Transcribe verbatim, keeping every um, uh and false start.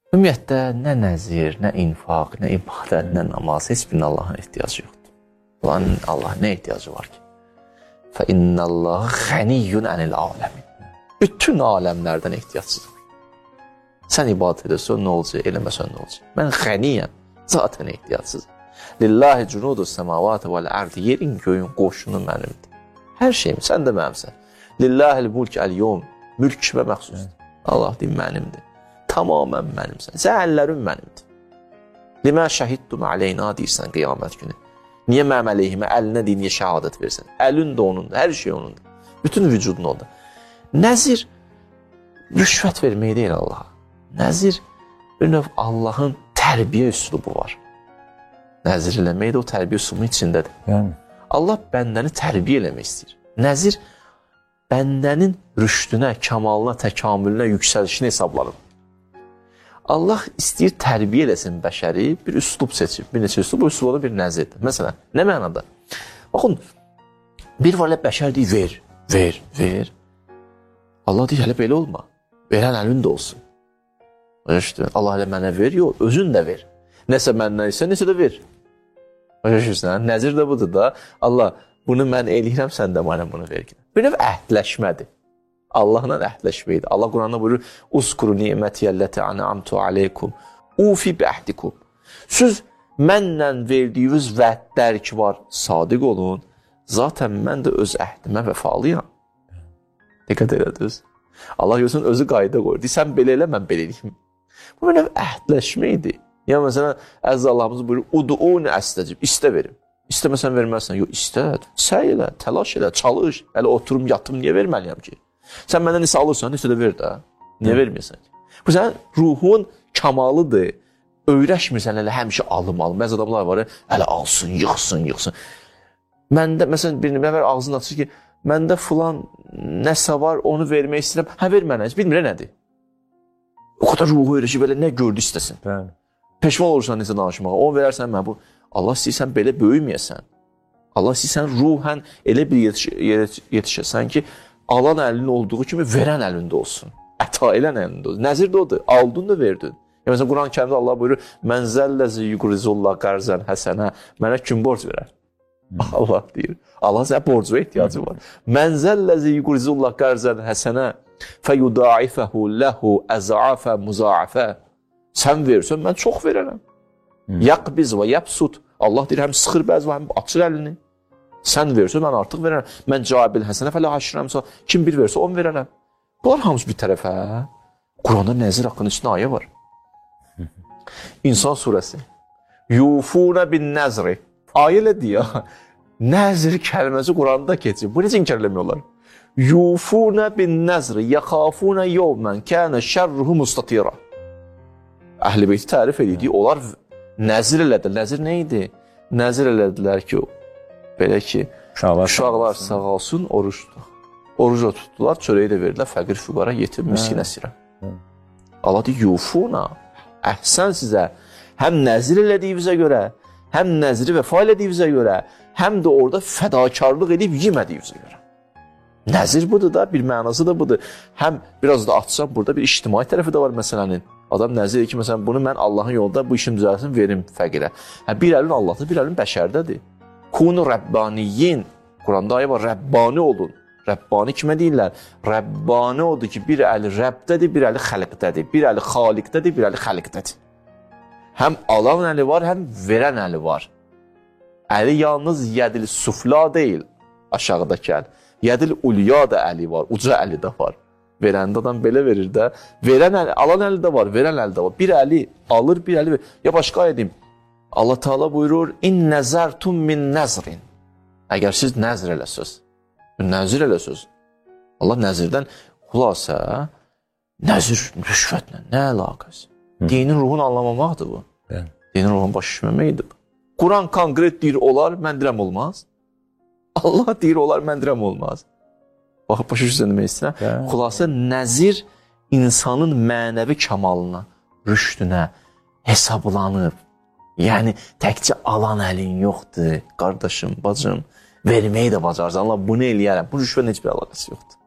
Ümumiyyətlə, nə nəzir, nə infaq, nə ibadət, nə namaz, heç birinin Allahın ehtiyacı yoxdur. Ulan Allah nə ehtiyacı var ki? فَاِنَّ اللّٰهَ غَنِيٌّ عَنِ الْعَالَمِينَ Bütün aləmlərdən ehtiyacsızdır. Sən ibadət edirsən, nə olacaq? Eləməsən, nə olacaq? Mən xəniyəm, zaten ehtiyacsızım. Lillahi cunudu səmavatı vəl-ərdi Yerin, göyün, qoşunu mənimdir. Hər şeyim, sən də mənimsən. Lillahil mulk əl-yom Mülk kimə məxsusdur? Allah deyim, mənimdir. Tamamən mənimsən. Zəhəllərin mənimdir. Limə şəhiddum əleyna deyirsən qiyamət günü. Niyə mənim əleyhimə əlinə deyir, niyə şəhadət versən? Əlin də onundur, hər şey onundur. Bütün vücudun ondur. Nəzir, rüşvət vermək deyil Allaha. Nəzir, bir növ Allahın tərbiyə üslubu var. Nəzir eləmək də o tərbiyə üslubu içindədir. Yəni. Allah bəndəni tərbiyə eləmək istəyir. Nəzir, bəndənin rüşdünə, kamalına, təkamülünə, yüksəlişini hesablanır. Allah istəyir tərbiyə eləsin bəşəri, bir üslub seçib, bir neçə üslub, bu üslubda bir nəzirdir. Məsələn, nə mənada? Baxın, bir var elə bəşər deyir, ver, ver, ver. Allah deyir, hələ belə olma, verən əlin də olsun. Allah hələ mənə ver, yox, özün də ver. Nəsə məndən isə, nəsə də ver. Nəzir də budur da, Allah, bunu mən eləyirəm, sən də mənə bunu ver. Bir növ əhdləşmədir. Allahla əhdləşməkdir. Allah Quranda buyurur, Uskuru ni'mətiyəlləti an'amtu aleykum, ufi bəhdikum. Siz mənlə verdiyiniz vədlər ki var, sadiq olun. Zaten mən də öz əhdimə vəfalıyam. Diqqət elədiniz. Allah görsən, özü qayda qoyur. Deyir, sən belə elə, mən belə eləyim. Bu mənə əhdləşməkdir. Yəni, məsələn, əziz Allahımız buyurur, udu'uni əstəcib, istə verim. İstəməsən verməzsən, yox, istə, səy elə, təlaş elə, çalış. Hələ oturum, yatım, niyə verməliyəm ki? Sən məndən nəsə alırsan, nəsə də ver də. Niyə verməyəsən ki? Bu, sənin ruhun kamalıdır. Öyrəşmirsən, elə həmişə alım, alım. Bəzi adamlar var, hələ alsın, yıxsın, yıxsın. Məndə, məsələn, bir nəfər ağzını açır ki, məndə filan nəsə var, onu vermək istəyirəm. Hə, ver mənə, bilmir, nədir? O qədər ruhu öyrəşir, belə nə gördü istəsin. Bəli. Peşman olursan nəsə danışmağa, onu verərsən mən bu. Allah istəyirsən belə böyüməyəsən. Allah istəyirsən ruhən elə bir yetiş yetiş yetişəsən ki, alan əlinin olduğu kimi verən əlində olsun. Əta elən əlində olsun. Nəzir də odur. Aldın da verdin. Yəni, məsələn, Quran-ı Kərimdə Allah buyurur, Mən zəlləzi yuqrizullah qarzən həsənə, mənə kim borc verər? Hmm. Allah deyir. Allah sənə borcuna ehtiyacı var. Mən zəlləzi yuqrizullah qarzən həsənə fəyudaifəhu ləhu əzafə muzaafə. Sən verirsən, mən çox verərəm. Hmm. Yaqbiz və yəbsud. Allah deyir, həm sıxır bəzi, həm açır əlini. Sən verirsən, mən artıq verərəm. Mən cabil həsənə fələ haşirəmsə, kim bir versə, on verərəm. Bunlar hamısı bir tərəfə. Quranda nəzir haqqının üstünə ayə var. İnsan surəsi. Yufunə bin nəzri. Ayə elə deyir. Nəzir kəlməsi Quranda keçir. Bu necə inkar eləmiyorlar? Yufunə bin nəzri. Yəxafunə yovmən kənə şərruhu mustatira. Əhl-i beyti tərif edirdi. Onlar nəzir elədilər. Nəzir nə idi? Nəzir elədilər ki, belə ki, uşaqlar, uşaqlar sağalsın, oruç tutaq. Oruc da tutdular, çörəyi də verdilər, fəqir füqara, yetim, miskin əsirə. Allah deyir, yufuna, əhsən sizə, həm nəzir elədiyinizə görə, həm nəziri vəfa elədiyinizə görə, həm də orada fədakarlıq edib yemədiyinizə görə. Nəzir budur da, bir mənası da budur. Həm biraz da açsam, burada bir ictimai tərəfi də var məsələnin. Adam nəzir edir ki, məsələn, bunu mən Allahın yolunda bu işim düzəlsin, verim fəqirə. Hə, bir əlin Allahda, bir əlin bəşərdədir. Kunu Rəbbaniyin, Quranda ayı var, Rəbbani olun. Rəbbani kimə deyirlər? Rəbbani odur ki, bir əli Rəbbdədir, bir əli xəliqdədir, bir əli xaliqdədir, bir əli xəliqdədir. Həm alan əli var, həm verən əli var. Əli yalnız yədil sufla deyil, aşağıdakı əli. Yədil ulya da əli var, uca əli də var. Verəndə adam belə verir də, verən əli, alan əli də var, verən əli də var. Bir əli alır, bir əli verir. Ya başqa edeyim. Allah Teala buyurur, İn nəzərtum min nəzrin. Əgər siz nəzr eləsiniz, nəzir eləsiniz. Allah nəzirdən xülasə, nəzir rüşvətlə, nə əlaqəsi? Dinin ruhunu anlamamaqdır bu. Bəli. Dinin ruhunu baş düşməməkdir bu. Quran konkret deyir, olar, mən deyirəm olmaz. Allah deyir, olar, mən deyirəm olmaz. Bax, başa düşürsən demək istəyirəm. Xülasə, nəzir insanın mənəvi kamalına, rüşdünə hesablanıb. Yəni, təkcə alan əlin yoxdur, qardaşım, bacım, verməyi də bacarsan. Allah, bunu eləyərəm. Bu rüşvətin heç bir əlaqəsi yoxdur.